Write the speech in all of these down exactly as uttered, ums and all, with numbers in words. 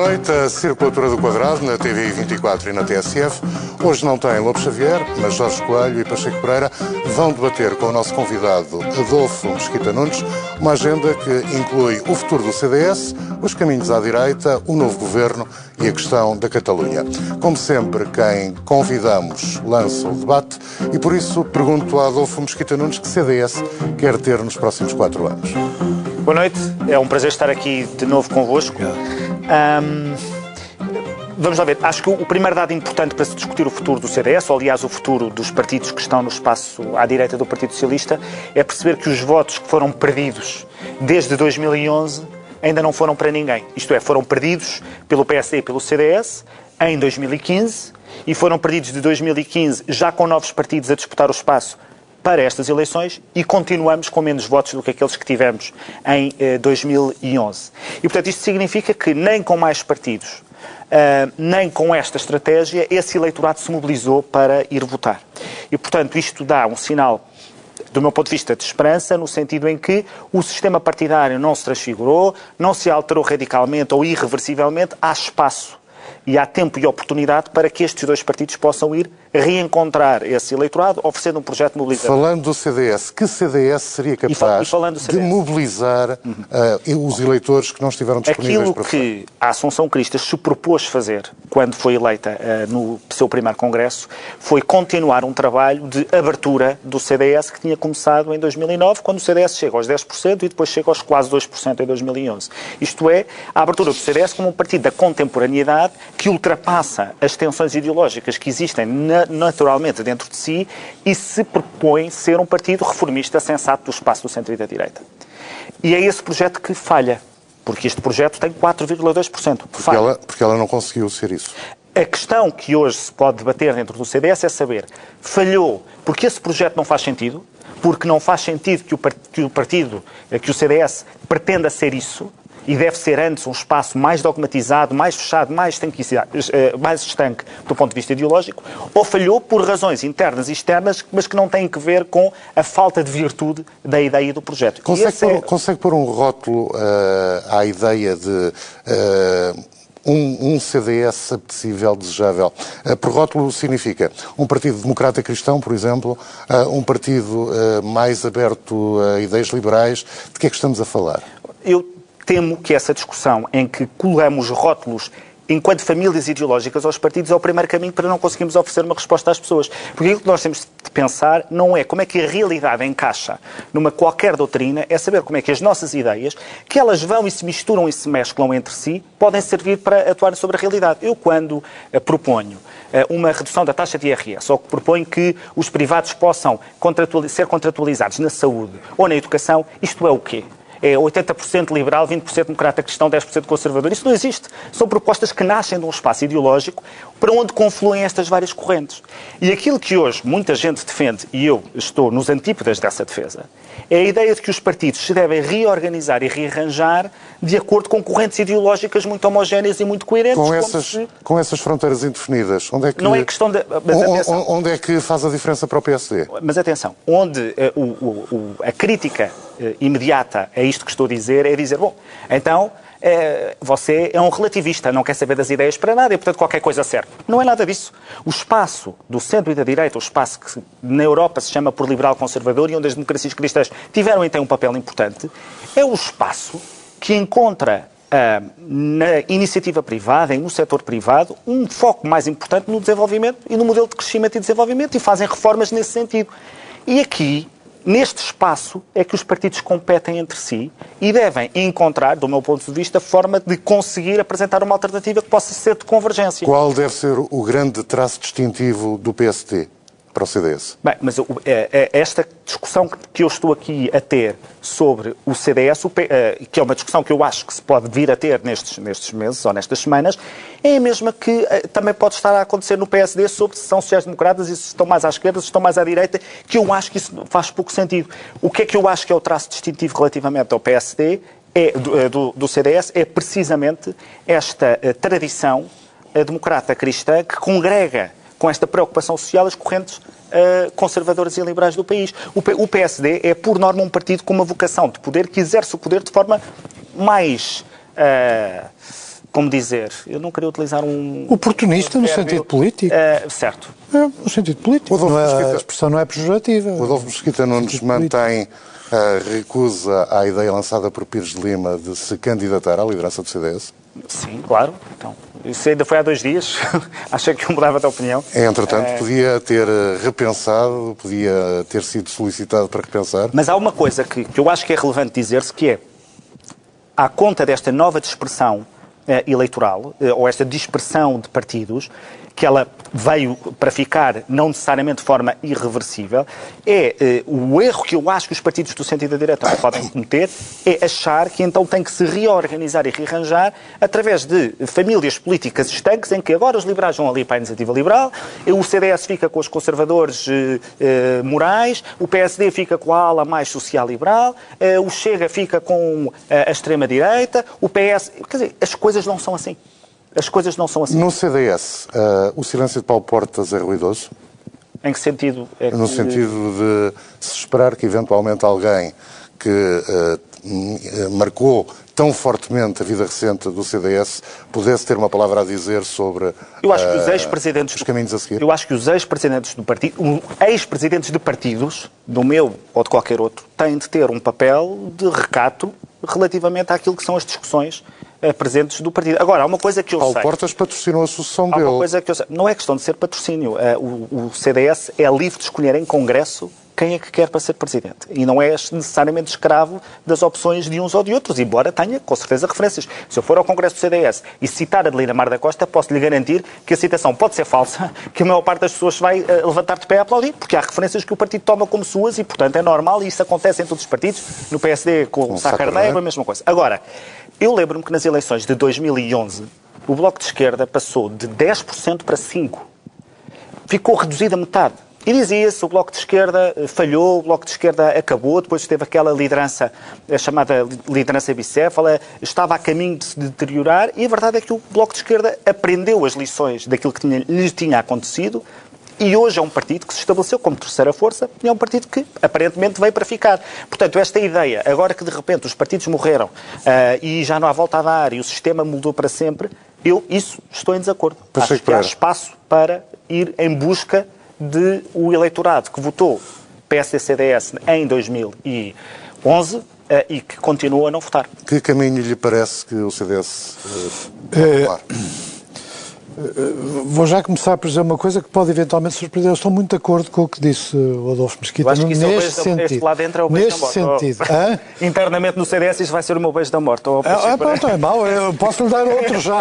noite, a Circulatura do Quadrado, na T V I vinte e quatro e na T S F. Hoje não tem Lobo Xavier, mas Jorge Coelho e Pacheco Pereira vão debater com o nosso convidado Adolfo Mesquita Nunes uma agenda que inclui o futuro do C D S, os caminhos à direita, o novo governo e a questão da Catalunha. Como sempre, quem convidamos lança o debate e por isso pergunto a Adolfo Mesquita Nunes que C D S quer ter nos próximos quatro anos. Boa noite, é um prazer estar aqui de novo convosco. Um, vamos lá ver, acho que o primeiro dado importante para se discutir o futuro do C D S, ou aliás o futuro dos partidos que estão no espaço à direita do Partido Socialista, é perceber que os votos que foram perdidos desde dois mil e onze ainda não foram para ninguém. Isto é, foram perdidos pelo P S D e pelo C D S em dois mil e quinze e foram perdidos de dois mil e quinze já com novos partidos a disputar o espaço para estas eleições e continuamos com menos votos do que aqueles que tivemos em eh, dois mil e onze. E, portanto, isto significa que nem com mais partidos, uh, nem com esta estratégia, esse eleitorado se mobilizou para ir votar. E, portanto, isto dá um sinal, do meu ponto de vista, de esperança, no sentido em que o sistema partidário não se transfigurou, não se alterou radicalmente ou irreversivelmente, há espaço e há tempo e oportunidade para que estes dois partidos possam ir reencontrar esse eleitorado, oferecendo um projeto mobilizador. Falando do C D S, que C D S seria capaz e de mobilizar uhum. uh, os eleitores que não estiveram disponíveis Aquilo para Aquilo que a Assunção Cristas se propôs fazer quando foi eleita uh, no seu primeiro congresso foi continuar um trabalho de abertura do C D S que tinha começado em dois mil e nove, quando o C D S chega aos dez por cento e depois chega aos quase dois por cento em dois mil e onze. Isto é, a abertura do C D S como um partido da contemporaneidade que ultrapassa as tensões ideológicas que existem na naturalmente dentro de si e se propõe ser um partido reformista sensato do espaço do centro e da direita. E é esse projeto que falha, porque este projeto tem quatro vírgula dois por cento. Porque ela, porque ela não conseguiu ser isso. A questão que hoje se pode debater dentro do C D S é saber, falhou porque esse projeto não faz sentido, porque não faz sentido que o, que o partido, que o C D S pretenda ser isso, e deve ser antes um espaço mais dogmatizado, mais fechado, mais, mais estanque do ponto de vista ideológico, ou falhou por razões internas e externas, mas que não têm que ver com a falta de virtude da ideia do projeto. Consegue, pôr, é... consegue pôr um rótulo uh, à ideia de uh, um, um C D S apetecível, desejável? Uh, por rótulo significa um partido democrata cristão, por exemplo, uh, um partido uh, mais aberto a ideias liberais. De que é que estamos a falar? Eu temo que essa discussão em que colamos rótulos enquanto famílias ideológicas aos partidos é o primeiro caminho para não conseguirmos oferecer uma resposta às pessoas. Porque aquilo que nós temos de pensar não é como é que a realidade encaixa numa qualquer doutrina, é saber como é que as nossas ideias, que elas vão e se misturam e se mesclam entre si, podem servir para atuar sobre a realidade. Eu, quando uh, proponho uh, uma redução da taxa de I R S, ou que proponho que os privados possam contratualiz- ser contratualizados na saúde ou na educação, isto é o quê? É oitenta por cento liberal, vinte por cento democrata cristão, dez por cento conservador. Isso não existe. São propostas que nascem de um espaço ideológico para onde confluem estas várias correntes. E aquilo que hoje muita gente defende, e eu estou nos antípodas dessa defesa, é a ideia de que os partidos se devem reorganizar e rearranjar de acordo com correntes ideológicas muito homogéneas e muito coerentes. Com essas, se... com essas fronteiras indefinidas, onde é que... Não é questão de... Mas onde, onde é que faz a diferença para o P S D? Mas atenção, onde uh, o, o, a crítica uh, imediata a isto que estou a dizer é dizer, bom, então é, você é um relativista, não quer saber das ideias para nada e, portanto, qualquer coisa serve. Não é nada disso. O espaço do centro e da direita, o espaço que na Europa se chama por liberal-conservador e onde as democracias cristãs tiveram, então, um papel importante, é o espaço que encontra ah, na iniciativa privada, e no setor privado, um foco mais importante no desenvolvimento e no modelo de crescimento e desenvolvimento e fazem reformas nesse sentido. E aqui, neste espaço, é que os partidos competem entre si e devem encontrar, do meu ponto de vista, forma de conseguir apresentar uma alternativa que possa ser de convergência. Qual deve ser o grande traço distintivo do P S D para o C D S? Bem, mas esta discussão que eu estou aqui a ter sobre o C D S, que é uma discussão que eu acho que se pode vir a ter nestes, nestes meses ou nestas semanas, é a mesma que também pode estar a acontecer no P S D sobre se são sociais-democratas e se estão mais à esquerda, se estão mais à direita, que eu acho que isso faz pouco sentido. O que é que eu acho que é o traço distintivo relativamente ao P S D, é, do, do, do C D S, é precisamente esta uh, tradição uh, democrata cristã que congrega com esta preocupação social as correntes uh, conservadoras e liberais do país. O, P, o P S D é, por norma, um partido com uma vocação de poder que exerce o poder de forma mais uh, como dizer, eu não queria utilizar um... Oportunista um no sentido político. Uh, certo. É, no sentido político. Não é, a expressão não é pejorativa. O Adolfo Mesquita Nunes mantém a recusa à ideia lançada por Pires de Lima de se candidatar à liderança do C D S? Sim, claro. Então, isso ainda foi há dois dias. Achei que eu mudava de opinião. Entretanto, é... podia ter repensado, podia ter sido solicitado para repensar. Mas há uma coisa que, que eu acho que é relevante dizer-se, que é, à conta desta nova dispersão eh, eleitoral, eh, ou esta dispersão de partidos, que ela veio para ficar, não necessariamente de forma irreversível, é eh, o erro que eu acho que os partidos do centro e da direita podem cometer, é achar que então tem que se reorganizar e rearranjar através de famílias políticas estanques, em que agora os liberais vão ali para a iniciativa liberal, o C D S fica com os conservadores eh, eh, morais, o P S D fica com a ala mais social-liberal, eh, o Chega fica com eh, a extrema-direita, o P S... Quer dizer, as coisas não são assim. As coisas não são assim. No C D S, uh, o silêncio de Paulo Portas é ruidoso? Em que sentido? É que... No sentido de se esperar que eventualmente alguém que uh, marcou tão fortemente a vida recente do C D S pudesse ter uma palavra a dizer sobre eu acho que os, uh, ex-presidentes os caminhos a seguir? Eu acho que os ex-presidentes do partido, ex-presidentes de partidos, do meu ou de qualquer outro, têm de ter um papel de recato relativamente àquilo que são as discussões uh, presentes do partido. Agora, há uma coisa que eu Paulo sei... Paulo Portas patrocinou a sucessão há dele. Uma coisa que eu sei. Não é questão de ser patrocínio. Uh, o, o C D S é livre de escolher em Congresso quem é que quer para ser presidente. E não é necessariamente escravo das opções de uns ou de outros, embora tenha, com certeza, referências. Se eu for ao Congresso do C D S e citar a Adelina Mar da Costa, posso-lhe garantir que a citação pode ser falsa, que a maior parte das pessoas vai uh, levantar de pé a aplaudir, porque há referências que o partido toma como suas e, portanto, é normal e isso acontece em todos os partidos. No P S D, com o Sá Carneiro, a mesma coisa. Agora, eu lembro-me que nas eleições de dois mil e onze, o Bloco de Esquerda passou de dez por cento para cinco por cento. Ficou reduzido a metade. E dizia-se, o Bloco de Esquerda falhou, o Bloco de Esquerda acabou, depois teve aquela liderança, a chamada liderança bicéfala, estava a caminho de se deteriorar, e a verdade é que o Bloco de Esquerda aprendeu as lições daquilo que tinha, lhe tinha acontecido, e hoje é um partido que se estabeleceu como terceira força, e é um partido que aparentemente veio para ficar. Portanto, esta ideia, agora que de repente os partidos morreram uh, e já não há volta a dar, e o sistema mudou para sempre, eu, isso, estou em desacordo. Passei Acho que há espaço para ir em busca de o eleitorado que votou P S D C D S em dois mil e onze uh, e que continua a não votar. Que caminho lhe parece que o C D S uh, pode tomar? Vou já começar por dizer uma coisa que pode eventualmente surpreender. Eu estou muito de acordo com o que disse o Adolfo Mesquita. Eu acho que isso neste é o beijo, sentido. este lá dentro é o beijo neste da morte. sentido. Oh, internamente no C D S isso vai ser o meu beijo da morte. Oh, ah, ah, pronto, é mau. Eu posso lhe dar outro já.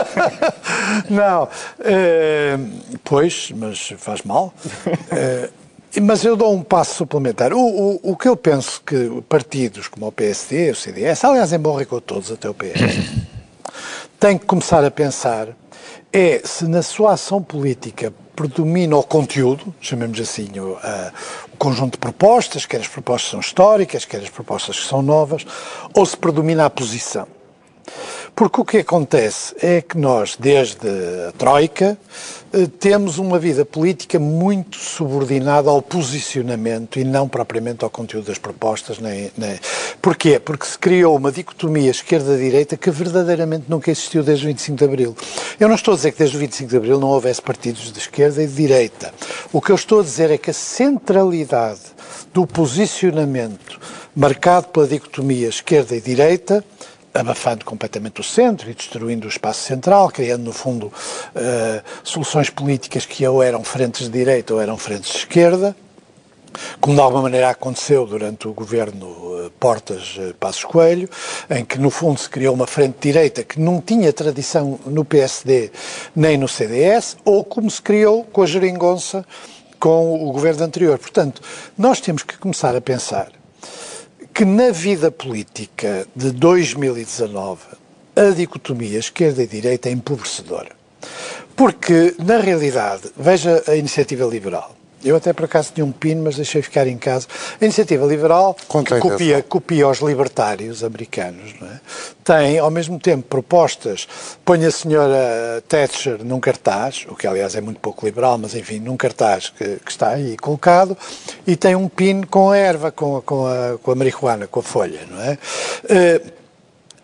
Não. Uh, pois, mas faz mal. Uh, Mas eu dou um passo suplementar. O, o, o que eu penso que partidos como o P S D, o C D S, aliás, em bom rigor todos, até o P S, têm que começar a pensar é se na sua ação política predomina o conteúdo, chamemos assim, o, a, o conjunto de propostas, quer as propostas são históricas, quer as propostas que são novas, ou se predomina a posição. Porque o que acontece é que nós, desde a Troika, temos uma vida política muito subordinada ao posicionamento e não propriamente ao conteúdo das propostas. Nem, nem... Porquê? Porque se criou uma dicotomia esquerda-direita que verdadeiramente nunca existiu desde o vinte e cinco de Abril. Eu não estou a dizer que desde o vinte e cinco de Abril não houvesse partidos de esquerda e de direita. O que eu estou a dizer é que a centralidade do posicionamento marcado pela dicotomia esquerda e direita, abafando completamente o centro e destruindo o espaço central, criando, no fundo, uh, soluções políticas que ou eram frentes de direita ou eram frentes de esquerda, como de alguma maneira aconteceu durante o governo uh, Portas-Passos Coelho, em que, no fundo, se criou uma frente de direita que não tinha tradição no P S D nem no C D S, ou como se criou com a geringonça com o governo anterior. Portanto, nós temos que começar a pensar que na vida política de dois mil e dezanove a dicotomia esquerda e direita é empobrecedora. Porque, na realidade, veja a Iniciativa Liberal. Eu até por acaso tinha um pino, mas deixei ficar em casa. A Iniciativa Liberal, que copia, copia os libertários americanos, não é? Tem, ao mesmo tempo, propostas. Põe a senhora Thatcher num cartaz, o que aliás é muito pouco liberal, mas enfim, num cartaz que, que está aí colocado, e tem um pino com a erva, com a, com a, com a marihuana, com a folha, não é? Uh,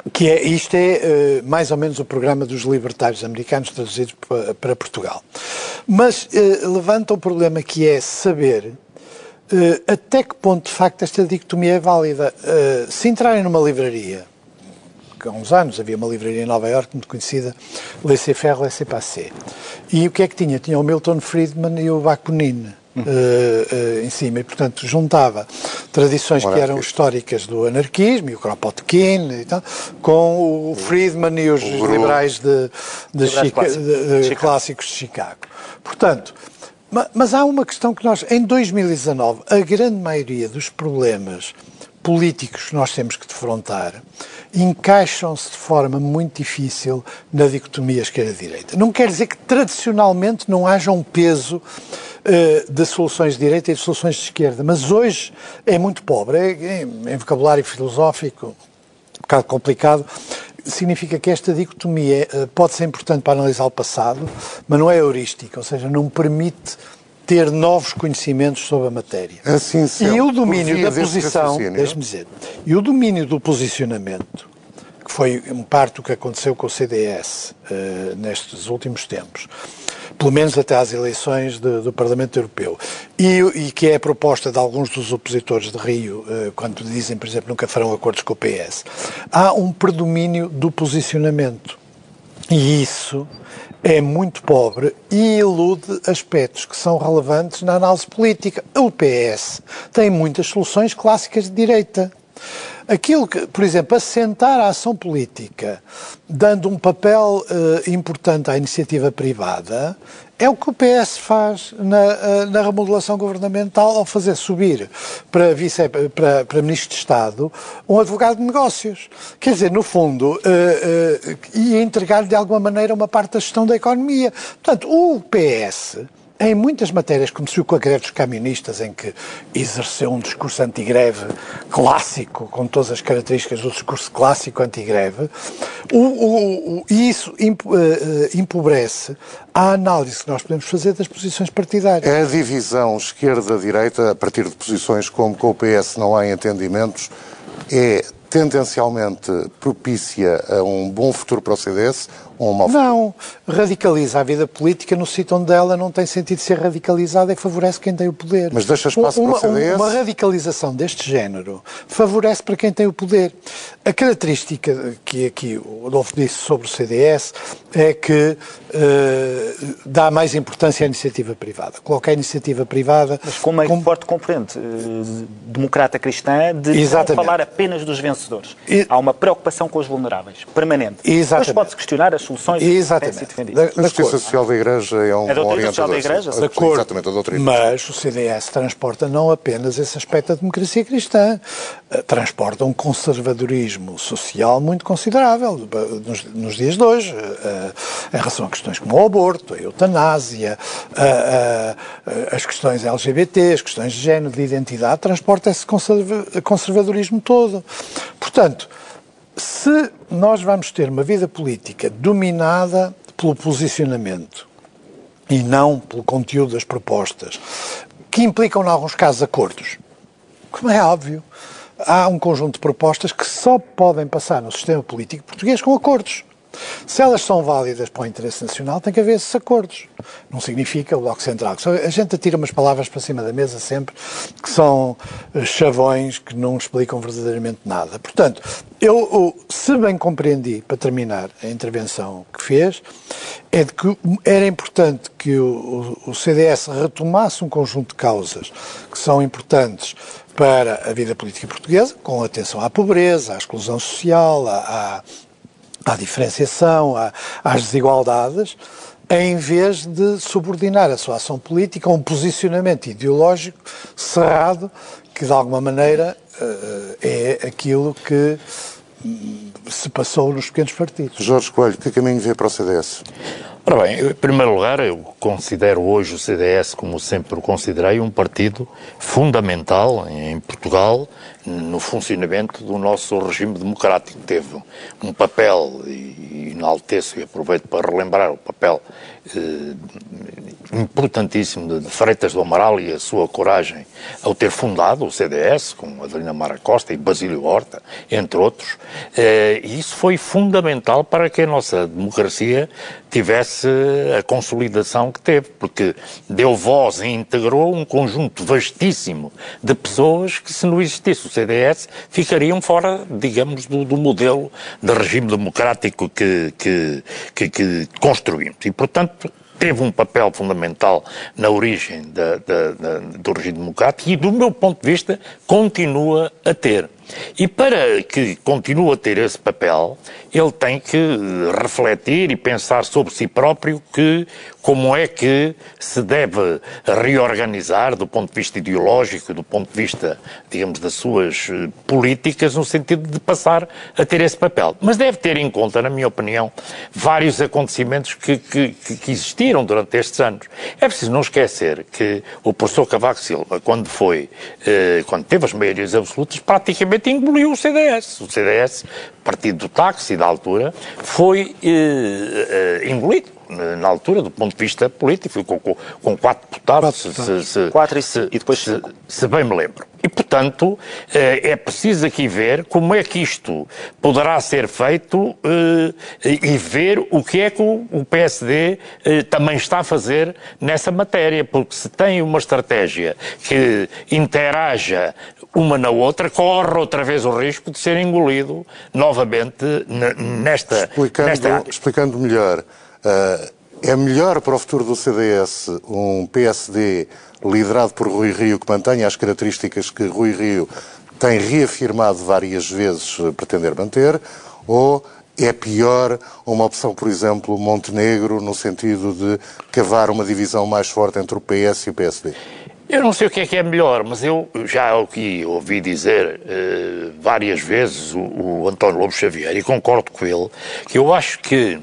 Que é, isto é uh, mais ou menos o programa dos libertários americanos traduzidos para, para Portugal. Mas uh, levanta um problema que é saber uh, até que ponto de facto esta dicotomia é válida. Uh, se entrarem numa livraria, que há uns anos havia uma livraria em Nova Iorque muito conhecida, Laissez-faire, Laissez-passer. E o que é que tinha? Tinha o Milton Friedman e o Bakunin. Uh, uh, em cima, e portanto juntava tradições que eram históricas do anarquismo, e o Kropotkin e tal, com o Friedman e os o liberais de, de Chica, clássicos. De, de, clássicos de Chicago. Portanto, ma, mas há uma questão que nós, em dois mil e dezanove, a grande maioria dos problemas políticos que nós temos que defrontar encaixam-se de forma muito difícil na dicotomia esquerda-direita. Não quer dizer que tradicionalmente não haja um peso uh, de soluções de direita e de soluções de esquerda, mas hoje é muito pobre. É, em vocabulário filosófico, um bocado complicado, significa que esta dicotomia uh, pode ser importante para analisar o passado, mas não é heurística, ou seja, não permite ter novos conhecimentos sobre a matéria. Assim sendo, e o domínio da posição, deixe-me dizer, e o domínio do posicionamento, que foi em parte o que aconteceu com o C D S uh, nestes últimos tempos, pelo menos até às eleições de, do Parlamento Europeu, e, e que é a proposta de alguns dos opositores de Rio, uh, quando dizem, por exemplo, nunca farão acordos com o P S, há um predomínio do posicionamento. E isso é muito pobre e ilude aspectos que são relevantes na análise política. O P S tem muitas soluções clássicas de direita. Aquilo que, por exemplo, assentar a ação política, dando um papel uh, importante à iniciativa privada, é o que o P S faz na, uh, na remodelação governamental ao fazer subir para, vice, para, para Ministro de Estado um advogado de negócios. Quer dizer, no fundo, uh, uh, ia entregar-lhe de alguma maneira uma parte da gestão da economia. Portanto, o P S... em muitas matérias, como se viu com a greve dos camionistas, em que exerceu um discurso anti-greve clássico, com todas as características do discurso clássico anti-greve, o, o, o, e isso impo, uh, empobrece a análise que nós podemos fazer das posições partidárias. A divisão esquerda-direita, a partir de posições como com o P S não há entendimentos, é tendencialmente propícia a um bom futuro para o C D S ou um mau futuro? Não, radicaliza a vida política no sítio onde ela não tem sentido ser radicalizada e favorece quem tem o poder. Mas deixa espaço uma, para o C D S? Uma radicalização deste género favorece para quem tem o poder. A característica que aqui o Adolfo disse sobre o C D S é que uh, dá mais importância à iniciativa privada. Coloca a iniciativa privada... Mas com uma com... forte componente uh, democrata-cristã de Exatamente. não falar apenas dos vencedores. E... Há uma preocupação com os vulneráveis, permanente. Exatamente. Depois pode-se questionar as soluções Exatamente. que têm sido defendidas. A justiça social da Igreja é um é bom orientador. Social da Igreja, de acordo. Exatamente, a doutrina. Mas o C D S transporta não apenas esse aspecto da democracia cristã, transporta um conservadorismo social muito considerável nos, nos dias de hoje, em relação a questões como o aborto, a eutanásia, a, a, as questões L G B T, as questões de género, de identidade, transporta esse conserva, conservadorismo todo. Portanto, se nós vamos ter uma vida política dominada pelo posicionamento e não pelo conteúdo das propostas, que implicam, em alguns casos, acordos, como é óbvio, há um conjunto de propostas que só podem passar no sistema político português com acordos. Se elas são válidas para o interesse nacional, tem que haver esses acordos. Não significa o Bloco Central. A gente atira umas palavras para cima da mesa sempre que são chavões que não explicam verdadeiramente nada. Portanto, eu, se bem compreendi, para terminar a intervenção que fez, é de que era importante que o, o C D S retomasse um conjunto de causas que são importantes para a vida política portuguesa, com atenção à pobreza, à exclusão social, à, à, à diferenciação, à, às desigualdades, em vez de subordinar a sua ação política a um posicionamento ideológico cerrado, que de alguma maneira é aquilo que se passou nos pequenos partidos. Jorge Coelho, que caminho vê para o C D S? Ora bem, em primeiro lugar, eu considero hoje o C D S, como sempre o considerei, um partido fundamental em Portugal no funcionamento do nosso regime democrático. Teve um papel, e enalteço e aproveito para relembrar o papel eh, importantíssimo de Freitas do Amaral e a sua coragem ao ter fundado o C D S, com Adelina Mara Costa e Basílio Horta, entre outros, e isso foi fundamental para que a nossa democracia tivesse a consolidação que teve, porque deu voz e integrou um conjunto vastíssimo de pessoas que, se não existisse o C D S, ficariam fora, digamos, do, do modelo de regime democrático que, que, que, que construímos. E, portanto, teve um papel fundamental na origem da, da, da, do regime democrático e, do meu ponto de vista, continua a ter. E para que continue a ter esse papel, ele tem que refletir e pensar sobre si próprio que, como é que se deve reorganizar do ponto de vista ideológico, do ponto de vista, digamos, das suas políticas, no sentido de passar a ter esse papel. Mas deve ter em conta, na minha opinião, vários acontecimentos que, que, que existiram durante estes anos. É preciso não esquecer que o professor Cavaco Silva, quando foi, eh, quando teve as maiorias absolutas, praticamente engoliu o C D S. O C D S, partido do táxi da altura, foi eh, eh, engolido na altura, do ponto de vista político, com, com, com quatro deputados, quatro, se, se, quatro e, se, e depois se, se bem me lembro. E, portanto, é preciso aqui ver como é que isto poderá ser feito e ver o que é que o P S D também está a fazer nessa matéria, porque se tem uma estratégia que interaja uma na outra, corre outra vez o risco de ser engolido novamente nesta, explicando, nesta área. Explicando melhor, uh, é melhor para o futuro do C D S um P S D liderado por Rui Rio, que mantenha as características que Rui Rio tem reafirmado várias vezes pretender manter, ou é pior uma opção, por exemplo, Montenegro, no sentido de cavar uma divisão mais forte entre o P S e o P S D? Eu não sei o que é que é melhor, mas eu já aqui ouvi dizer uh, várias vezes o, o António Lobo Xavier, e concordo com ele, que eu acho que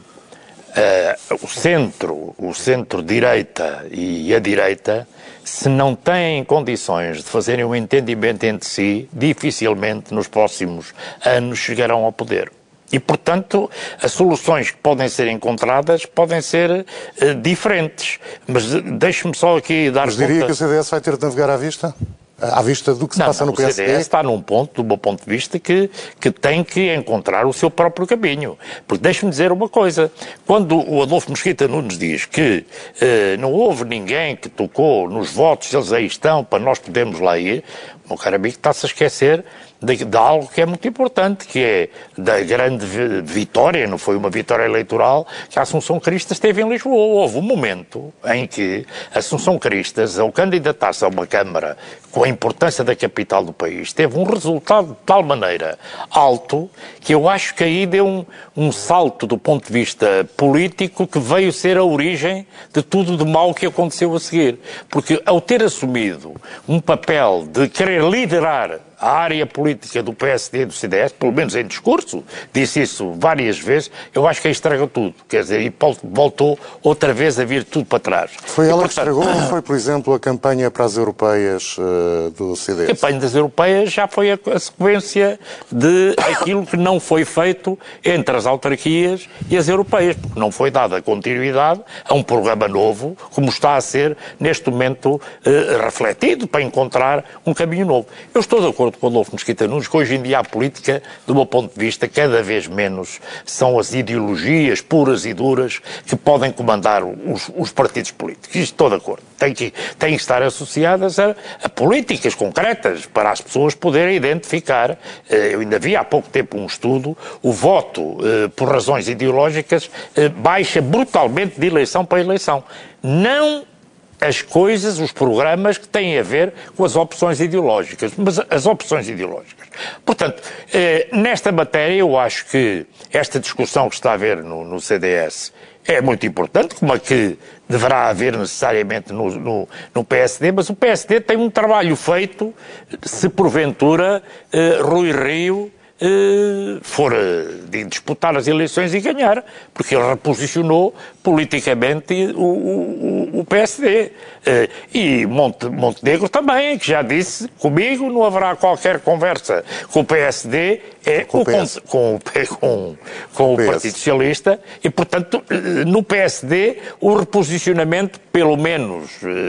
uh, o centro, o centro-direita e a direita, se não têm condições de fazerem um entendimento entre si, dificilmente nos próximos anos chegarão ao poder. E, portanto, as soluções que podem ser encontradas podem ser uh, diferentes. Mas deixe-me só aqui dar Mas conta... diria que o C D S vai ter de navegar à vista? À vista do que se não, passa não, no P S D? O C D S está num ponto, do meu ponto de vista, que, que tem que encontrar o seu próprio caminho. Porque deixe-me dizer uma coisa. Quando o Adolfo Mesquita Nunes diz que uh, não houve ninguém que tocou nos votos, eles aí estão, para nós podermos lá ir, o meu caro amigo está-se a esquecer De, de algo que é muito importante, que é da grande vitória, não foi uma vitória eleitoral, que a Assunção Cristas teve em Lisboa. Houve um momento em que a Assunção Cristas, ao candidatar-se a uma Câmara com a importância da capital do país, teve um resultado de tal maneira alto que eu acho que aí deu um, um salto do ponto de vista político que veio ser a origem de tudo de mal que aconteceu a seguir. Porque ao ter assumido um papel de querer liderar a área política do P S D e do C D S, pelo menos em discurso, disse isso várias vezes, eu acho que aí estragou tudo. Quer dizer, e voltou outra vez a vir tudo para trás. Foi ela e, portanto, que estragou ou foi, por exemplo, a campanha para as europeias uh, do C D S? A campanha das europeias já foi a, a sequência de aquilo que não foi feito entre as autarquias e as europeias, porque não foi dada continuidade a um programa novo, como está a ser neste momento uh, refletido, para encontrar um caminho novo. Eu estou de acordo com o Adolfo Mesquita Nunes que hoje em dia a política, do meu ponto de vista, cada vez menos são as ideologias puras e duras que podem comandar os, os partidos políticos. Isto estou de acordo. Tem que, tem que estar associadas a, a políticas concretas para as pessoas poderem identificar. Eu ainda vi há pouco tempo um estudo, o voto por razões ideológicas baixa brutalmente de eleição para eleição. Não as coisas, os programas que têm a ver com as opções ideológicas, mas as opções ideológicas. Portanto, eh, nesta matéria eu acho que esta discussão que está a haver no, no C D S é muito importante, como a que deverá haver necessariamente no, no, no P S D, mas o P S D tem um trabalho feito se porventura eh, Rui Rio eh, for de disputar as eleições e ganhar, porque ele reposicionou politicamente o, o, o P S D. Eh, e Monte, Montenegro também, que já disse, comigo não haverá qualquer conversa com o P S D, é com, o, com, com, com, com o Partido Socialista, e, portanto, no P S D o reposicionamento, pelo menos,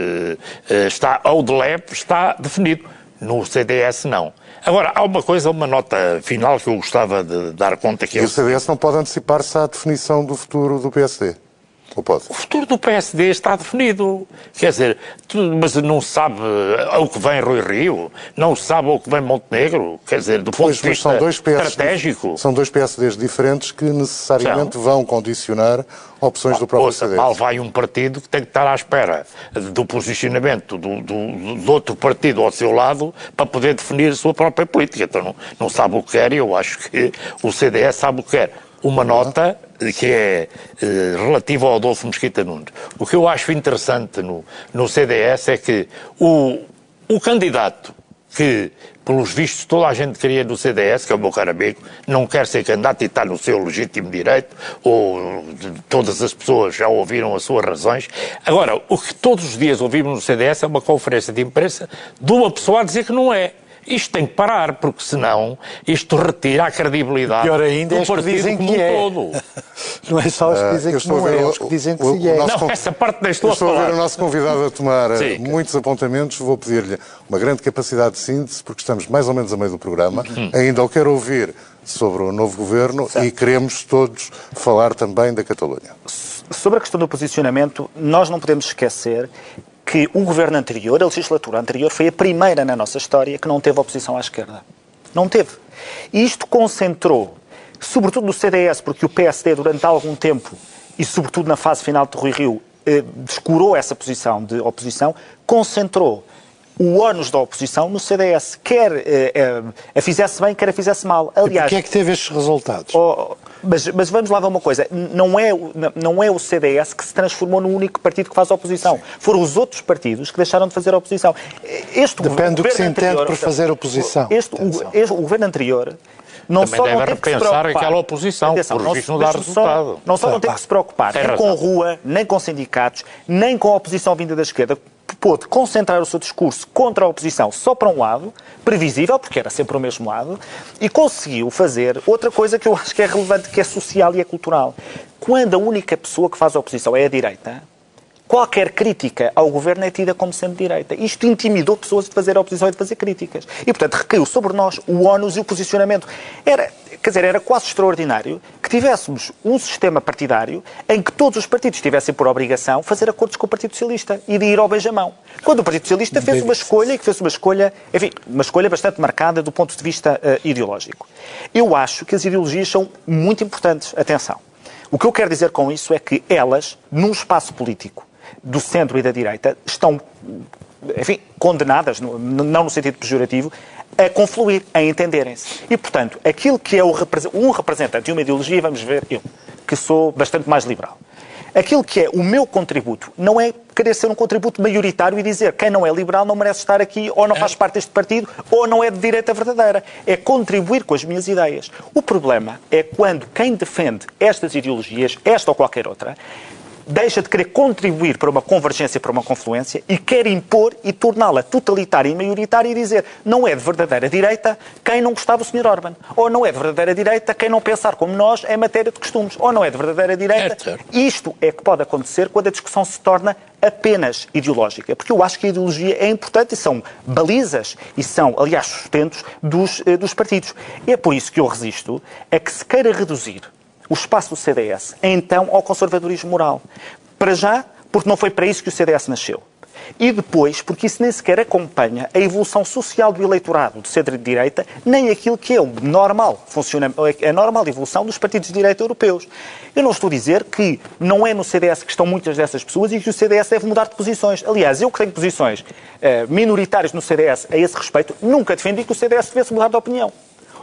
eh, está ao de leve, está definido. No C D S, não. Agora, há uma coisa, uma nota final que eu gostava de dar conta que... E o C D S não pode antecipar-se à definição do futuro do P S D? Ou pode? O futuro do P S D está definido. Quer dizer, tu, mas não se sabe ao que vem Rui Rio, não se sabe ao que vem Montenegro, quer dizer, do ponto pois, de vista são dois P S D, estratégico. São dois P S Ds diferentes que necessariamente são. vão condicionar opções do próprio Ouça, C D S. mal vai um partido que tem que estar à espera do posicionamento do, do, do outro partido ao seu lado para poder definir a sua própria política. Então não, não sabe o que quer, e eu acho que o C D S sabe o que quer. Uma nota que é eh, relativa ao Adolfo Mesquita Nunes. O que eu acho interessante no, no C D S é que o, o candidato que, pelos vistos, toda a gente queria no C D S, que é o meu caro amigo, não quer ser candidato e está no seu legítimo direito, ou todas as pessoas já ouviram as suas razões. Agora, o que todos os dias ouvimos no C D S é uma conferência de imprensa de uma pessoa a dizer que não é. Isto tem que parar, porque senão isto retira a credibilidade pior ainda, do é partido dizem como que um é. todo. Não é só os que dizem Uh, que não é, é os que dizem que o, sim é. o Não, essa parte nem estou eu a estou falar. a ver o nosso convidado a tomar Sim. muitos apontamentos. Vou pedir-lhe uma grande capacidade de síntese, porque estamos mais ou menos a meio do programa. Uhum. Ainda o quero ouvir sobre o novo governo, certo, e queremos todos falar também da Catalunha. Sobre a questão do posicionamento, nós não podemos esquecer que o governo anterior, a legislatura anterior, foi a primeira na nossa história que não teve oposição à esquerda. Não teve. E isto concentrou, sobretudo no C D S, porque o P S D durante algum tempo, e sobretudo na fase final de Rui Rio, eh, descurou essa posição de oposição, concentrou o ónus da oposição no C D S, quer eh, eh, a fizesse bem, quer a fizesse mal. Aliás, e porquê é que teve estes resultados? Oh, mas, mas vamos lá ver uma coisa, não é, não é o C D S que se transformou no único partido que faz oposição. Sim. Foram os outros partidos que deixaram de fazer oposição. Este Depende do que se entende anterior, por fazer oposição. Este, o, este, o governo anterior não Também só deve não teve que se repensar preocupar, aquela oposição, atenção, por não, visto não dá resultado. Só, não só não teve que se preocupar Tem nem razão. com a rua, nem com sindicatos, nem com a oposição vinda da esquerda, pôde concentrar o seu discurso contra a oposição só para um lado, previsível, porque era sempre o mesmo lado, e conseguiu fazer outra coisa que eu acho que é relevante, que é social e é cultural. Quando a única pessoa que faz a oposição é a direita, qualquer crítica ao governo é tida como sendo direita. Isto intimidou pessoas de fazer a oposição e de fazer críticas. E, portanto, recaiu sobre nós o ónus e o posicionamento. Era, quer dizer, era quase extraordinário que tivéssemos um sistema partidário em que todos os partidos tivessem por obrigação fazer acordos com o Partido Socialista e de ir ao beijamão. Quando o Partido Socialista fez uma escolha, e que fez uma escolha, enfim, uma escolha bastante marcada do ponto de vista uh, ideológico. Eu acho que as ideologias são muito importantes. Atenção. O que eu quero dizer com isso é que elas, num espaço político, do centro e da direita, estão, enfim, condenadas, não no sentido pejorativo, a confluir, a entenderem-se. E, portanto, aquilo que é o, um representante de uma ideologia, vamos ver, eu, que sou bastante mais liberal, aquilo que é o meu contributo não é querer ser um contributo maioritário e dizer quem não é liberal não merece estar aqui, ou não faz parte deste partido, ou não é de direita verdadeira. É contribuir com as minhas ideias. O problema é quando quem defende estas ideologias, esta ou qualquer outra, deixa de querer contribuir para uma convergência, para uma confluência, e quer impor e torná-la totalitária e maioritária e dizer não é de verdadeira direita quem não gostar do senhor Orbán, ou não é de verdadeira direita quem não pensar como nós em matéria de costumes, ou não é de verdadeira direita. É, isto é que pode acontecer quando a discussão se torna apenas ideológica, porque eu acho que a ideologia é importante e são balizas e são, aliás, sustentos dos, dos partidos. E é por isso que eu resisto a que se queira reduzir o espaço do C D S, então, ao conservadorismo moral. Para já, porque não foi para isso que o C D S nasceu. E depois, porque isso nem sequer acompanha a evolução social do eleitorado de centro-direita, nem aquilo que é o normal, funciona, a normal evolução dos partidos de direita europeus. Eu não estou a dizer que não é no C D S que estão muitas dessas pessoas e que o C D S deve mudar de posições. Aliás, eu que tenho posições uh, minoritárias no C D S a esse respeito, nunca defendi que o C D S devesse mudar de opinião.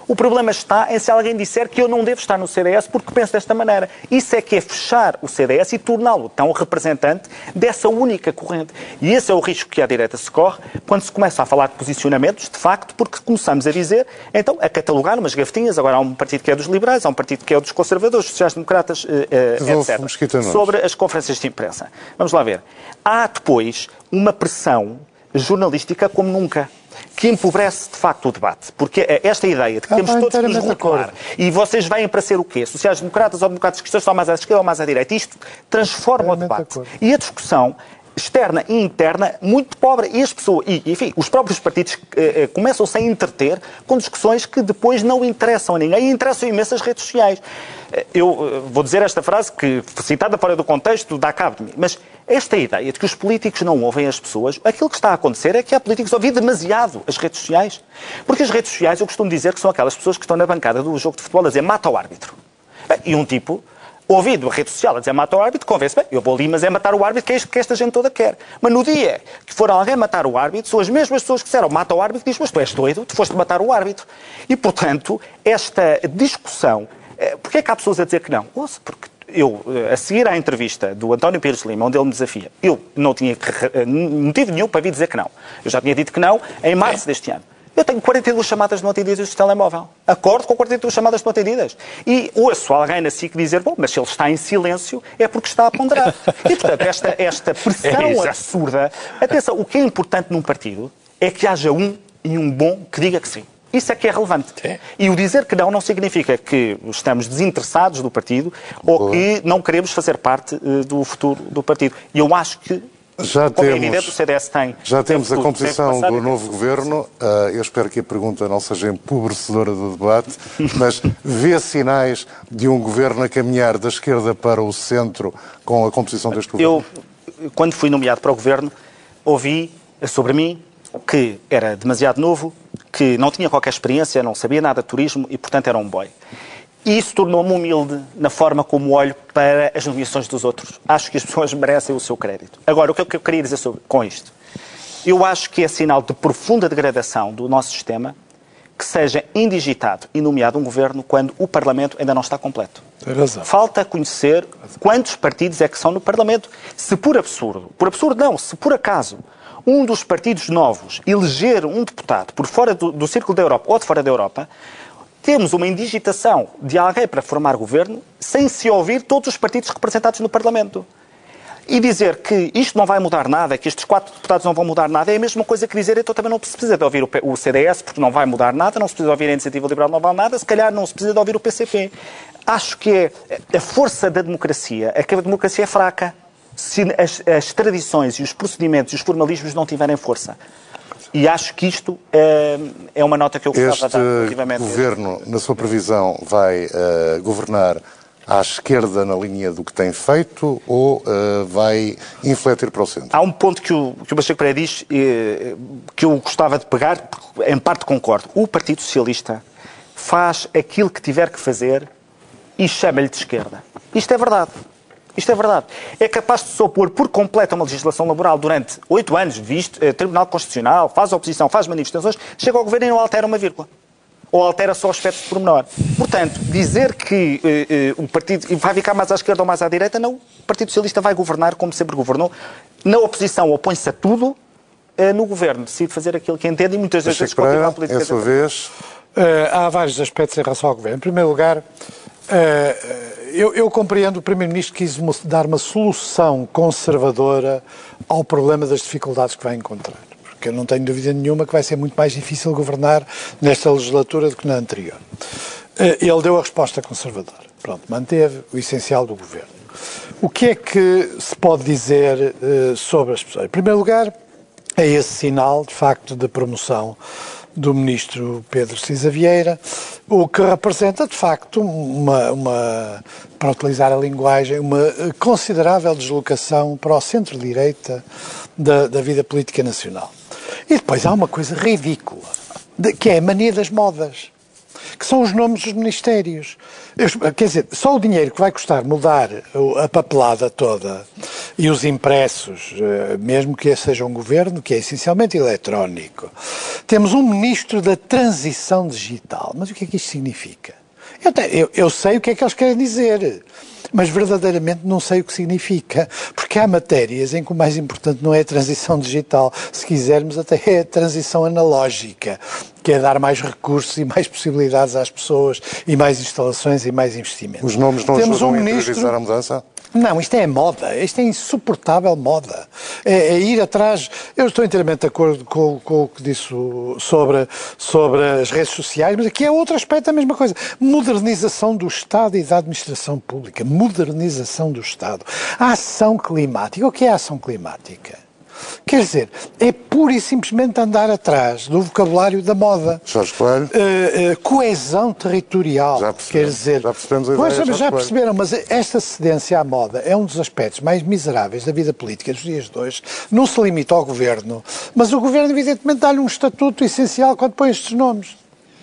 O problema está em se alguém disser que eu não devo estar no C D S porque penso desta maneira. Isso é que é fechar o C D S e torná-lo tão representante dessa única corrente. E esse é o risco que à direita se corre quando se começa a falar de posicionamentos, de facto, porque começamos a dizer, então, a catalogar umas gavetinhas, agora há um partido que é dos liberais, há um partido que é dos conservadores, sociais-democratas, eh, etcétera. Sobre as conferências de imprensa. Vamos lá ver. Há depois uma pressão jornalística como nunca, que empobrece, de facto, o debate. Porque esta ideia de que ah, temos todos que nos rotular e vocês vêm para ser o quê? Sociais-democratas ou democratas cristãos só mais à esquerda ou mais à direita. Isto transforma o debate. E a discussão externa e interna muito pobre. E as pessoas, e, enfim, os próprios partidos eh, começam-se a entreter com discussões que depois não interessam a ninguém e interessam imenso as redes sociais. Eu vou dizer esta frase que, citada fora do contexto, dá cabo de mim, mas esta ideia de que os políticos não ouvem as pessoas, aquilo que está a acontecer é que há políticos a ouvir demasiado as redes sociais. Porque as redes sociais, eu costumo dizer que são aquelas pessoas que estão na bancada do jogo de futebol a dizer mata o árbitro. E um tipo, ouvido a rede social a dizer mata o árbitro, convence, bem, eu vou ali, mas é matar o árbitro, que é isto que esta gente toda quer. Mas no dia que for alguém matar o árbitro, são as mesmas pessoas que disseram mata o árbitro, dizem, mas tu és doido, tu foste matar o árbitro. E, portanto, esta discussão, porque é que há pessoas a dizer que não? Ouça, porque eu, a seguir à entrevista do António Pires Lima, onde ele me desafia, eu não tinha motivo nenhum para vir dizer que não. Eu já tinha dito que não em março deste ano. Eu tenho quarenta e duas chamadas não atendidas de telemóvel. Acordo com quarenta e duas chamadas não atendidas. E ouço alguém na S I C dizer, bom, mas se ele está em silêncio é porque está a ponderar. E, portanto, esta, esta pressão absurda... Atenção, o que é importante num partido é que haja um e um bom que diga que sim. Isso é que é relevante. É. E o dizer que não não significa que estamos desinteressados do partido ou Boa. que não queremos fazer parte uh, do futuro do partido. E eu acho que, já como temos, é evidente, o C D S tem... Já temos tem a composição do novo governo. Uh, eu espero que a pergunta não seja empobrecedora do debate, mas vê sinais de um governo a caminhar da esquerda para o centro com a composição deste governo? Eu, quando fui nomeado para o governo, ouvi sobre mim que era demasiado novo, que não tinha qualquer experiência, não sabia nada de turismo e, portanto, era um boy. E isso tornou-me humilde na forma como olho para as nomeações dos outros. Acho que as pessoas merecem o seu crédito. Agora, o que eu queria dizer sobre, com isto? Eu acho que é sinal de profunda degradação do nosso sistema que seja indigitado e nomeado um governo quando o Parlamento ainda não está completo. Tem razão. Falta conhecer quantos partidos é que são no Parlamento. Se por absurdo, por absurdo não, se por acaso um dos partidos novos eleger um deputado por fora do, do círculo da Europa ou de fora da Europa, temos uma indigitação de alguém para formar governo sem se ouvir todos os partidos representados no Parlamento. E dizer que isto não vai mudar nada, que estes quatro deputados não vão mudar nada, é a mesma coisa que dizer, então também não se precisa de ouvir o C D S porque não vai mudar nada, não se precisa de ouvir a Iniciativa Liberal, não vai nada, se calhar não se precisa de ouvir o P C P. Acho que é a força da democracia, é que a democracia é fraca se as, as tradições e os procedimentos e os formalismos não tiverem força. E acho que isto é, é uma nota que eu gostava de dar relativamente. Este governo, na sua previsão, vai uh, governar à esquerda na linha do que tem feito ou uh, vai infletir para o centro? Há um ponto que o, que o Pacheco Pereira diz eh, que eu gostava de pegar, em parte concordo. O Partido Socialista faz aquilo que tiver que fazer e chama-lhe de esquerda. Isto é verdade. Isto é verdade. É capaz de se opor por completo a uma legislação laboral durante oito anos, visto eh, Tribunal Constitucional, faz oposição, faz manifestações, chega ao governo e não altera uma vírgula. Ou altera só aspectos de pormenor. Portanto, dizer que eh, eh, o partido vai ficar mais à esquerda ou mais à direita, não. O Partido Socialista vai governar como sempre governou. Na oposição opõe-se a tudo, eh, no governo decide fazer aquilo que entende e muitas das vezes continua a política. É a sua vez. Uh, há vários aspectos em relação ao governo. Em primeiro lugar, uh, eu, eu compreendo o Primeiro-Ministro quis dar uma solução conservadora ao problema das dificuldades que vai encontrar. Porque eu não tenho dúvida nenhuma que vai ser muito mais difícil governar nesta legislatura do que na anterior. Ele deu a resposta conservadora. Pronto, manteve o essencial do governo. O que é que se pode dizer uh, sobre as pessoas? Em primeiro lugar, é esse sinal, de facto, de promoção do ministro Pedro Cisa Vieira, o que representa, de facto, uma, uma, para utilizar a linguagem, uma considerável deslocação para o centro-direita da, da vida política nacional. E depois há uma coisa ridícula, de, que é a mania das modas, que são os nomes dos ministérios. Eu, quer dizer, só o dinheiro que vai custar mudar a papelada toda e os impressos, mesmo que esse seja um governo que é essencialmente eletrónico. Temos um ministro da transição digital. Mas o que é que isto significa? Eu, te, eu, eu sei o que é que eles querem dizer, mas verdadeiramente não sei o que significa, porque há matérias em que o mais importante não é a transição digital, se quisermos até é a transição analógica, que é dar mais recursos e mais possibilidades às pessoas, e mais instalações e mais investimentos. Os nomes não Temos ajudam um a ministro... interiorizar a mudança? Não, isto é moda, isto é insuportável moda. É, é ir atrás. Eu estou inteiramente de acordo com, com o que disse sobre, sobre as redes sociais, mas aqui é outro aspecto da mesma coisa. Modernização do Estado e da administração pública. Modernização do Estado. A ação climática. O que é a ação climática? Quer dizer, é pura e simplesmente andar atrás do vocabulário da moda. Jorge Coelho. Uh, uh, coesão territorial. Já percebemos, quer dizer, já percebemos a ideia, pois, Jorge já Coelho. perceberam, mas esta cedência à moda é um dos aspectos mais miseráveis da vida política dos dias de hoje. Não se limita ao governo, mas o governo evidentemente dá-lhe um estatuto essencial quando põe estes nomes.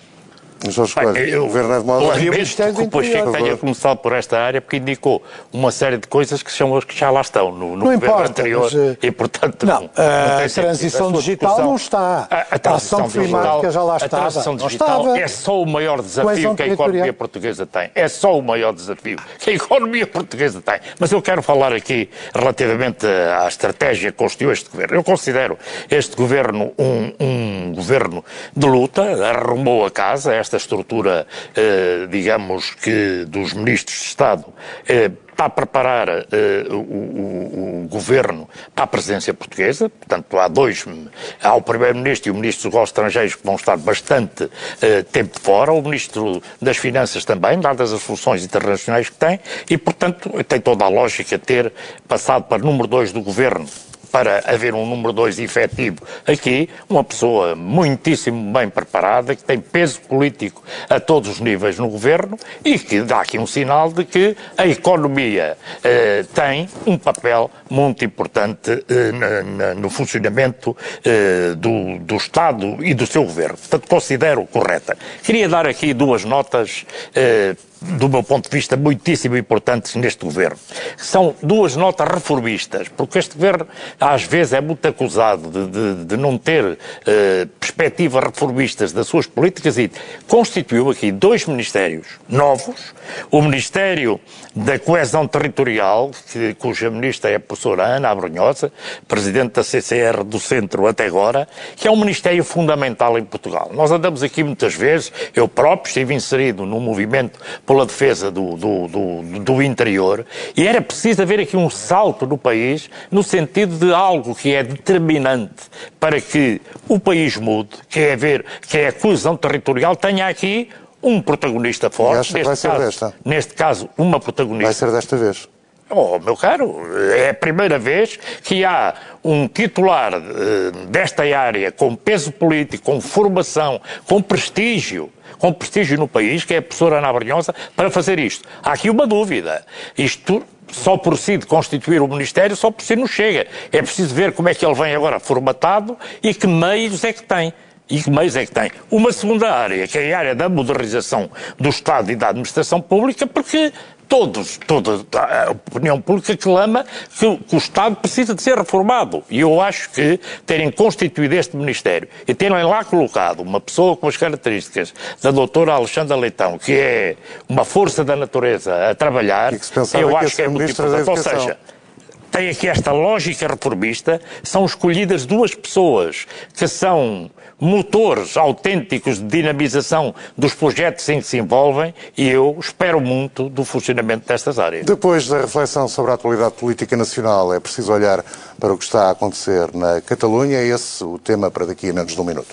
Jorge Coelho, eu, o governo é de moda. lamento Ministério do que o Pacheco Interior. tenha começado por esta área, porque indicou uma série de coisas que são as que já lá estão no, no Não governo importa, anterior, mas, uh, e portanto não, não, a não tem sentido. transição A sua digital discussão- não está. A, a A transição ação climática digital, já lá a estava. transição Não digital estava. é só o maior desafio Coesão que a economia territorial. portuguesa tem. É só o maior desafio que a economia portuguesa tem. Mas eu quero falar aqui relativamente à estratégia que constituiu este governo. Eu considero este governo um, um governo de luta, arrumou a casa, esta estrutura eh, digamos que dos ministros de Estado, eh, está a preparar eh, o, o, o governo para a presidência portuguesa. Portanto, há dois, há o primeiro-ministro e o ministro dos Negócios Estrangeiros que vão estar bastante eh, tempo fora, o ministro das Finanças também, dadas as funções internacionais que tem, e, portanto, tem toda a lógica ter passado para número dois do governo, para haver um número dois efetivo aqui, uma pessoa muitíssimo bem preparada, que tem peso político a todos os níveis no governo e que dá aqui um sinal de que a economia eh, tem um papel muito importante eh, na, na, no funcionamento eh, do, do Estado e do seu governo. Portanto, considero correta. Queria dar aqui duas notas eh, do meu ponto de vista, muitíssimo importantes neste governo. São duas notas reformistas, porque este governo, às vezes, é muito acusado de, de, de não ter eh, perspectivas reformistas das suas políticas e constituiu aqui dois ministérios novos, o Ministério da Coesão Territorial, que, cuja ministra é a professora Ana Abrunhosa, presidente da C C R do Centro até agora, que é um ministério fundamental em Portugal. Nós andamos aqui muitas vezes, eu próprio estive inserido num movimento pela defesa do, do, do, do interior, e era preciso haver aqui um salto no país, no sentido de algo que é determinante para que o país mude, que é, ver, que é a coesão territorial, tenha aqui um protagonista forte, vai neste ser caso, desta. neste caso, uma protagonista. Vai ser desta vez. Oh, meu caro, é a primeira vez que há um titular uh, desta área com peso político, com formação, com prestígio, com prestígio no país, que é a professora Ana Abrunhosa, para fazer isto. Há aqui uma dúvida. Isto só por si de constituir o Ministério, só por si não chega. É preciso ver como é que ele vem agora formatado e que meios é que tem. E que meios é que tem? Uma segunda área, que é a área da modernização do Estado e da administração pública, porque todos, toda a opinião pública clama que, que o Estado precisa de ser reformado. E eu acho que terem constituído este Ministério e terem lá colocado uma pessoa com as características da doutora Alexandra Leitão, que é uma força da natureza a trabalhar, E que se pensava eu que acho esse que é muito Ministro da importante. Ou Educação. seja, tem aqui esta lógica reformista, são escolhidas duas pessoas que são motores autênticos de dinamização dos projetos em que se envolvem e eu espero muito do funcionamento destas áreas. Depois da reflexão sobre a atualidade política nacional, é preciso olhar para o que está a acontecer na Catalunha. É esse o tema para daqui a menos de um minuto.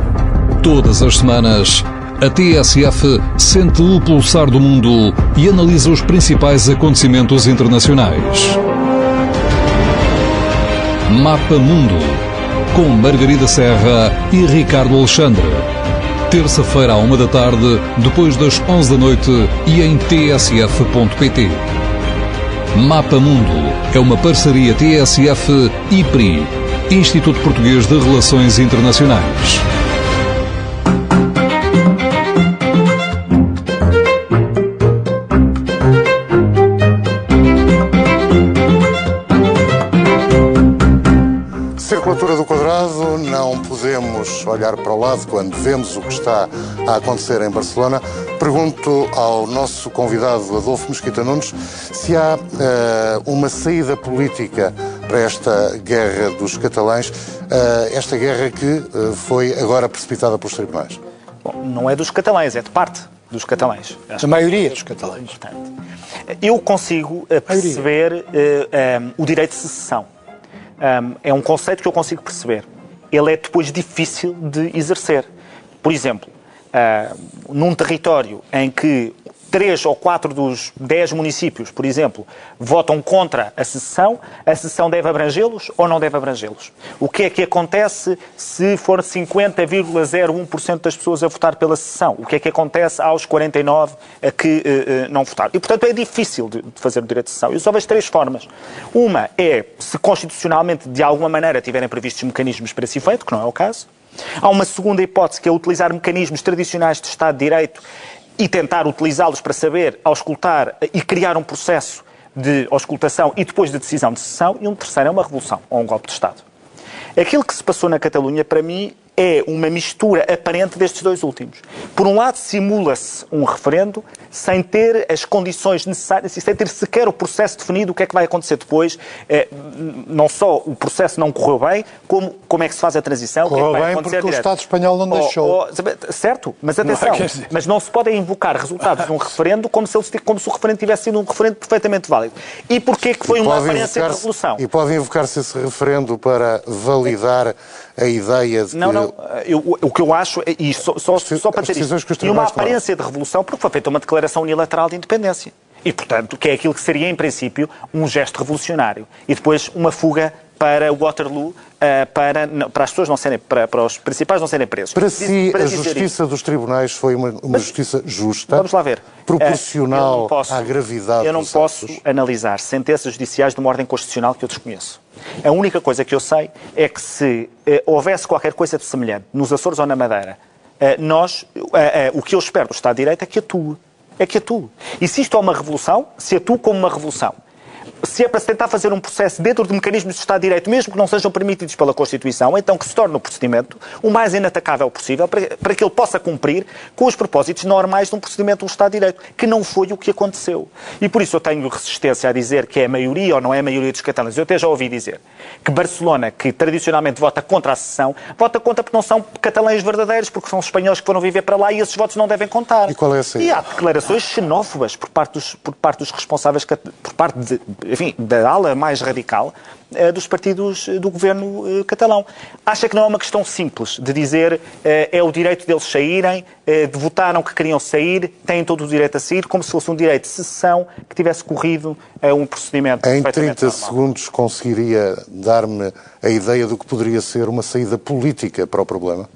Todas as semanas, a T S F sente o pulsar do mundo e analisa os principais acontecimentos internacionais. Mapa Mundo, com Margarida Serra e Ricardo Alexandre. Terça-feira à uma da tarde, depois das onze da noite e em t s f ponto p t. Mapa Mundo é uma parceria T S F I P R I, Instituto Português de Relações Internacionais. olhar para o lado quando vemos o que está a acontecer em Barcelona. Pergunto ao nosso convidado Adolfo Mesquita Nunes se há uh, uma saída política para esta guerra dos catalães, uh, esta guerra que uh, foi agora precipitada pelos tribunais. Bom, não é dos catalães, é de parte dos catalães. A maioria dos catalães. Eu consigo uh, perceber uh, um, o direito de secessão. Um, é um conceito que eu consigo perceber. Ele é depois difícil de exercer. Por exemplo, uh, num território em que três ou quatro dos dez municípios, por exemplo, votam contra a secessão, a secessão deve abrangê-los ou não deve abrangê-los? O que é que acontece se for cinquenta vírgula zero um por cento das pessoas a votar pela secessão? O que é que acontece aos quarenta e nove por cento a que uh, uh, não votaram? E, portanto, é difícil de, de fazer o direito de secessão. Eu só vejo três formas. Uma é, se constitucionalmente, de alguma maneira, tiverem previstos mecanismos para esse efeito, que não é o caso. Há uma segunda hipótese, que é utilizar mecanismos tradicionais de Estado de Direito e tentar utilizá-los para saber auscultar e criar um processo de auscultação e depois de decisão de secessão. E um terceiro é uma revolução ou um golpe de Estado. Aquilo que se passou na Catalunha, para mim, é uma mistura aparente destes dois últimos. Por um lado, simula-se um referendo sem ter as condições necessárias e sem ter sequer o processo definido, o que é que vai acontecer depois. É, não só o processo não correu bem, como, como é que se faz a transição. Correu o que é que vai bem acontecer porque direto. o Estado espanhol não deixou. Oh, oh, certo, mas atenção, Não, dizer... mas não se podem invocar resultados de um referendo como se, ele, como se o referendo tivesse sido um referendo perfeitamente válido. E porquê que foi uma aparência de revolução? E pode invocar-se esse referendo para validar a ideia de que... Não, não. Eu, o que eu acho, e só, só, só para ter isto, e uma aparência de revolução porque foi feita uma declaração unilateral de independência. E, portanto, que é aquilo que seria, em princípio, um gesto revolucionário. E depois uma fuga para Waterloo, para, para as pessoas não serem, para, para os principais não serem presos. Para si, para a justiça isso. dos tribunais foi uma, uma Mas, justiça justa? Vamos lá ver. Proporcional posso, à gravidade Eu não dos posso atos. analisar sentenças judiciais de uma ordem constitucional que eu desconheço. A única coisa que eu sei é que se eh, houvesse qualquer coisa de semelhante nos Açores ou na Madeira, eh, nós, eh, eh, o que eu espero do Estado de Direito é que atue. É que atue. E se isto é uma revolução, se atue como uma revolução. Se é para se tentar fazer um processo dentro de mecanismos de Estado de Direito, mesmo que não sejam permitidos pela Constituição, então que se torne o procedimento o mais inatacável possível para, para que ele possa cumprir com os propósitos normais de um procedimento do Estado de Direito, que não foi o que aconteceu. E por isso eu tenho resistência a dizer que é a maioria ou não é a maioria dos catalães. Eu até já ouvi dizer que Barcelona, que tradicionalmente vota contra a secessão, vota contra porque não são catalães verdadeiros, porque são espanhóis que foram viver para lá e esses votos não devem contar. E qual é a saída? E há declarações xenófobas por parte dos, por parte dos responsáveis, por parte de, enfim, da ala mais radical eh, dos partidos do governo eh, catalão. Acha que não é uma questão simples de dizer eh, é o direito deles saírem, eh, de votaram que queriam sair, têm todo o direito a sair, como se fosse um direito de secessão que tivesse corrido eh, um procedimento Em perfeitamente trinta normal. segundos conseguiria dar-me a ideia do que poderia ser uma saída política para o problema?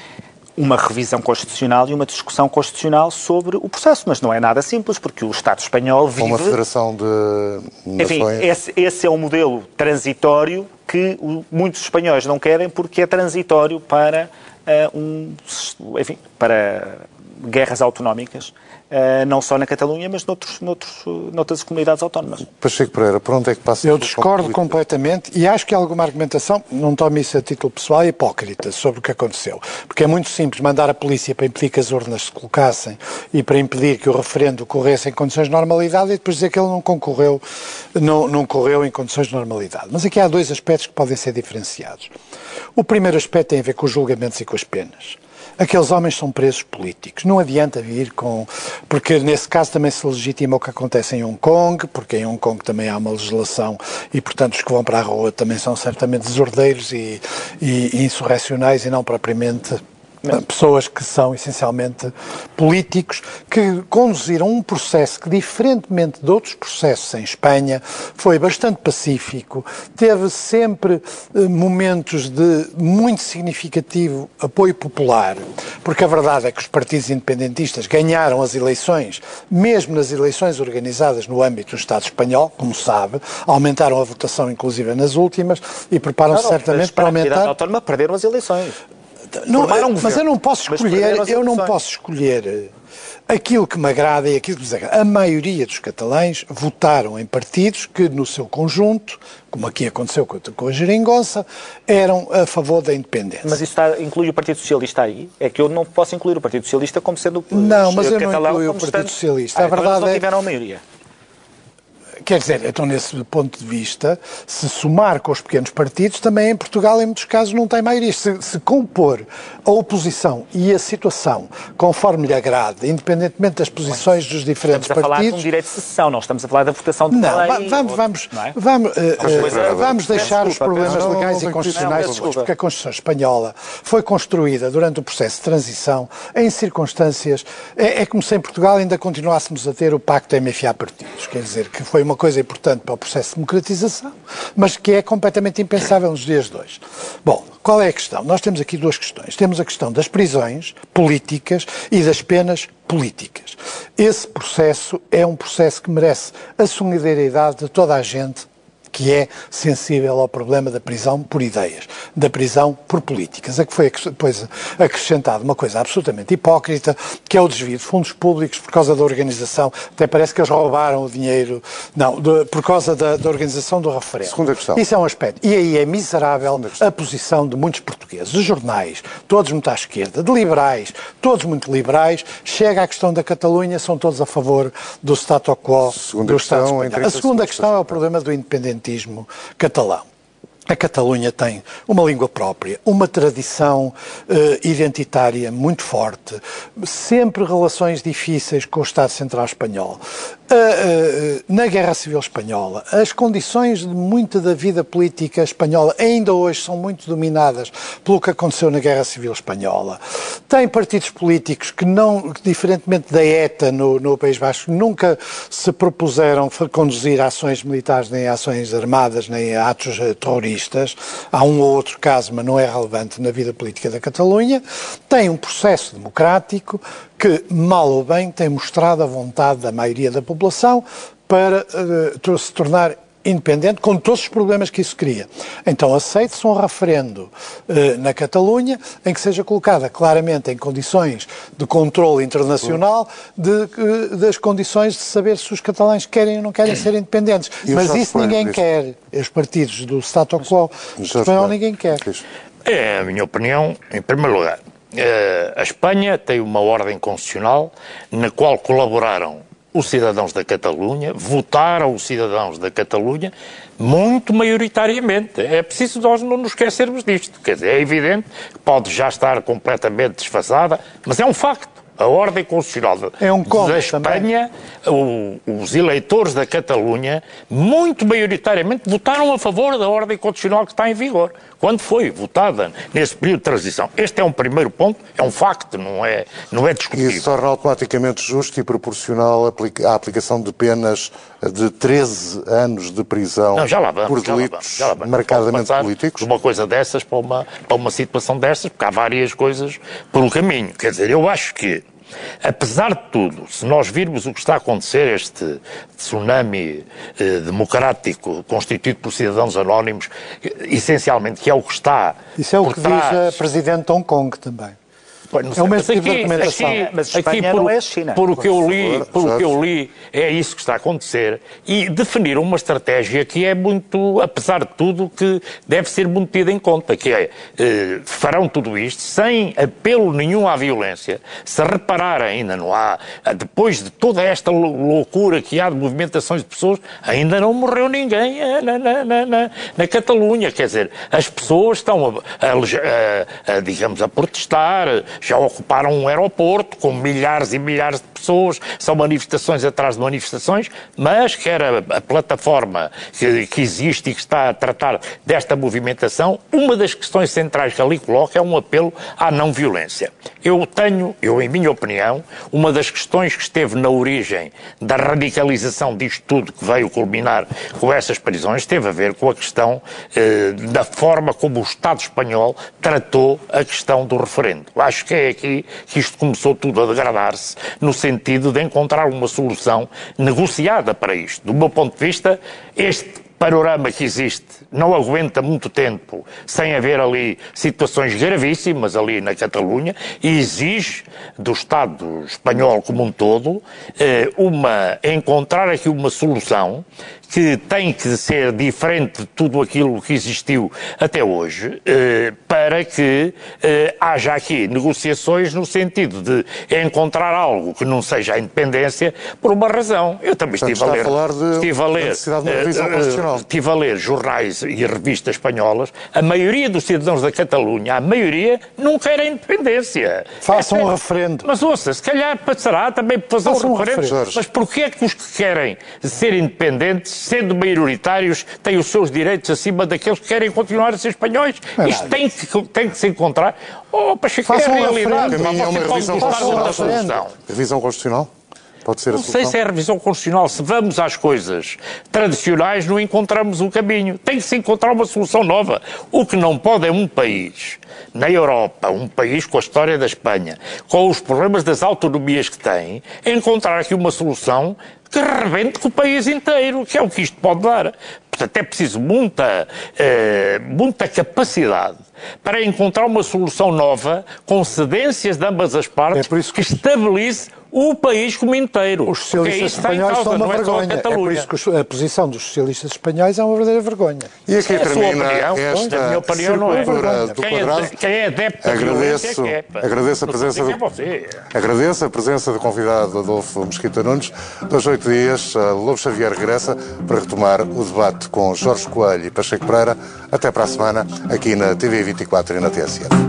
Uma revisão constitucional e uma discussão constitucional sobre o processo, mas não é nada simples, porque o Estado espanhol vive... Uma federação de nações... Enfim, esse, esse é um modelo transitório que muitos espanhóis não querem porque é transitório para, uh, um, enfim, para guerras autonómicas, uh, não só na Catalunha, mas noutros, noutros, noutras comunidades autónomas. Pacheco Pereira, por onde é que passa? Eu discordo completamente e acho que há alguma argumentação, não tome isso a título pessoal, é hipócrita sobre o que aconteceu. Porque é muito simples mandar a polícia para impedir que as urnas se colocassem e para impedir que o referendo ocorresse em condições de normalidade e depois dizer que ele não concorreu, não, não correu em condições de normalidade. Mas aqui há dois aspectos que podem ser diferenciados. O primeiro aspecto tem a ver com os julgamentos e com as penas. Aqueles homens são presos políticos. Não adianta vir com... Porque nesse caso também se legitima o que acontece em Hong Kong, porque em Hong Kong também há uma legislação e, portanto, os que vão para a rua também são certamente desordeiros e, e, e insurrecionais e não propriamente... pessoas que são essencialmente políticos, que conduziram um processo que, diferentemente de outros processos em Espanha, foi bastante pacífico, teve sempre eh, momentos de muito significativo apoio popular, porque a verdade é que os partidos independentistas ganharam as eleições, mesmo nas eleições organizadas no âmbito do Estado espanhol, como sabe, aumentaram a votação inclusive nas últimas e preparam-se certamente para aumentar... A autónoma perderam as eleições. Não, formaram um mas governo, eu não posso mas escolher, perderam as eu não eleições. posso escolher aquilo que me agrada e aquilo que me desagrada. A maioria dos catalães votaram em partidos que, no seu conjunto, como aqui aconteceu com a Geringonça, eram a favor da independência. Mas isso está, inclui o Partido Socialista aí? É que eu não posso incluir o Partido Socialista como sendo Não, mas eu não catalão, incluí o como Partido estando- Socialista. Ah, A então eles verdade não é- tiveram a maioria. Quer dizer, então nesse ponto de vista, se somar com os pequenos partidos, também em Portugal, em muitos casos, não tem maioria. Se, se compor a oposição e a situação conforme lhe agrade, independentemente das posições dos diferentes Estamos a falar de um partidos... direito de sessão, não estamos a falar da votação de Não, lei, va- vamos, ou- vamos, não é? vamos, eh, eh, coisa- vamos peço deixar os desculpa, problemas peço- legais não, e não, constitucionais, peço desculpa. porque a Constituição Espanhola foi construída durante o processo de transição em circunstâncias... É, é como se em Portugal ainda continuássemos a ter o pacto M F A partidos, quer dizer, que foi uma coisa importante para o processo de democratização, mas que é completamente impensável nos dias de hoje. Bom, qual é a questão? Nós temos aqui duas questões. Temos a questão das prisões políticas e das penas políticas. Esse processo é um processo que merece a solidariedade de toda a gente que é sensível ao problema da prisão por ideias, da prisão por políticas. É que foi depois acrescentada uma coisa absolutamente hipócrita, que é o desvio de fundos públicos por causa da organização, até parece que eles roubaram o dinheiro, não, de, por causa da, da organização do referendo. Segunda questão. Isso é um aspecto. E aí é miserável a posição de muitos portugueses, de jornais, todos muito à esquerda, de liberais, todos muito liberais, chega à questão da Catalunha, são todos a favor do status quo Segunda do Estado questão, em espanhol. trinta A segunda segundos, questão é o problema do independentismo catalão. A Catalunha tem uma língua própria, uma tradição eh, identitária muito forte, sempre relações difíceis com o Estado Central Espanhol. Uh, uh, na Guerra Civil Espanhola, as condições de muita da vida política espanhola ainda hoje são muito dominadas pelo que aconteceu na Guerra Civil Espanhola. Tem partidos políticos que, não, que diferentemente da ETA no, no País Basco, nunca se propuseram conduzir ações militares, nem ações armadas, nem atos uh, terroristas. Há um ou outro caso, mas não é relevante na vida política da Catalunha. Tem um processo democrático que, mal ou bem, tem mostrado a vontade da maioria da população para uh, se tornar independente, com todos os problemas que isso cria. Então aceite-se um referendo uh, na Catalunha, em que seja colocada claramente em condições de controle internacional de, uh, das condições de saber se os catalães querem ou não querem ser independentes. E Mas Jorge isso ninguém Coelho, quer. Os partidos do status quo Jorge espanhol Coelho. ninguém quer. É a minha opinião, em primeiro lugar. A Espanha tem uma ordem constitucional na qual colaboraram os cidadãos da Catalunha, votaram os cidadãos da Catalunha muito maioritariamente. É preciso nós não nos esquecermos disto. Quer dizer, é evidente que pode já estar completamente desfasada, mas é um facto. A ordem constitucional É um conto da Espanha, o, os eleitores da Catalunha, muito maioritariamente votaram a favor da ordem constitucional que está em vigor, quando foi votada nesse período de transição. Este é um primeiro ponto, é um facto, não é, não é E discutível. isso torna automaticamente justo e proporcional à aplicação de penas de treze anos de prisão Não, já lá vamos, por já lá delitos vamos, já lá vamos. marcadamente Pode passar políticos. de uma coisa dessas para uma, para uma situação dessas, porque há várias coisas pelo caminho. Quer dizer, eu acho que, apesar de tudo, se nós virmos o que está a acontecer, este tsunami eh, democrático constituído por cidadãos anónimos, eh, essencialmente, que é o que está Isso é o por que trás... diz a Presidente de Hong Kong também. Pois, não É sei, o mesmo mas tipo de aqui- argumentação. aqui- Mas aqui Espanha por- não é a China. Por o que eu li, favor, por o que eu Jorge. li, é isso que está a acontecer. E definiram uma estratégia que é muito, apesar de tudo, que deve ser muito tida em conta, que é, eh, farão tudo isto sem apelo nenhum à violência. Se reparar, ainda não há, depois de toda esta lou- loucura que há de movimentações de pessoas, ainda não morreu ninguém eh, na, na, na, na, na Catalunha. Quer dizer, as pessoas estão, a, a, a, a, digamos, a protestar, já ocuparam um aeroporto com milhares e milhares de pessoas, são manifestações atrás de manifestações, mas quer a, a plataforma que, que existe e que está a tratar desta movimentação, uma das questões centrais que ali coloca é um apelo à não violência. Eu tenho, eu em minha opinião, uma das questões que esteve na origem da radicalização disto tudo que veio culminar com essas prisões teve a ver com a questão eh, da forma como o Estado espanhol tratou a questão do referendo. Acho que é aqui que isto começou tudo a degradar-se, no sentido de encontrar uma solução negociada para isto. Do meu ponto de vista, este panorama que existe não aguenta muito tempo sem haver ali situações gravíssimas ali na Catalunha e exige do Estado espanhol como um todo uma, encontrar aqui uma solução que tem que ser diferente de tudo aquilo que existiu até hoje, para que haja aqui negociações no sentido de encontrar algo que não seja a independência por uma razão. Eu também Portanto, estive a ler, a falar de, estive a ler, necessidade de uma revisão constitucional. Estive a ler jornais e revistas espanholas. A maioria dos cidadãos da Catalunha, a maioria, não quer a independência. Façam é, um referendo. Mas ouça, se calhar passará também para fazer Façam um um referendo. referendo. Mas porquê é que os que querem ser independentes, sendo maioritários, têm os seus direitos acima daqueles que querem continuar a ser espanhóis? É Isto tem que, tem que se encontrar. Oh, Pacheco, é a Façam um realidade. referendo. Para mim é uma Você pode revisão gostar de outra constitucional. solução. Revisão constitucional? Pode ser a Não solução? sei se é a revisão constitucional. Se vamos às coisas tradicionais, não encontramos o caminho. Tem que se encontrar uma solução nova. O que não pode é um país, na Europa, um país com a história da Espanha, com os problemas das autonomias que tem, encontrar aqui uma solução que rebente com o país inteiro, que é o que isto pode dar. Portanto, é preciso muita, eh, muita capacidade para encontrar uma solução nova, com cedências de ambas as partes, É por isso que que estabilize o país como inteiro. Os socialistas está em espanhóis causa, são uma não é só a vergonha. É por Catalunha. isso que a posição dos socialistas espanhóis é uma verdadeira vergonha. E aqui É a sua termina opinião, esta na minha opinião não é. circuladora do Quem é, quadrado. quem é adepto da violência Agradeço, é que é. agradeço a Não presença sei do, quem é você. agradeço a presença do convidado Adolfo Mesquita Nunes. Dos oito dias, a Lobo Xavier regressa para retomar o debate com Jorge Coelho e Pacheco Pereira. Até para a semana, aqui na T V vinte e quatro e na T S F.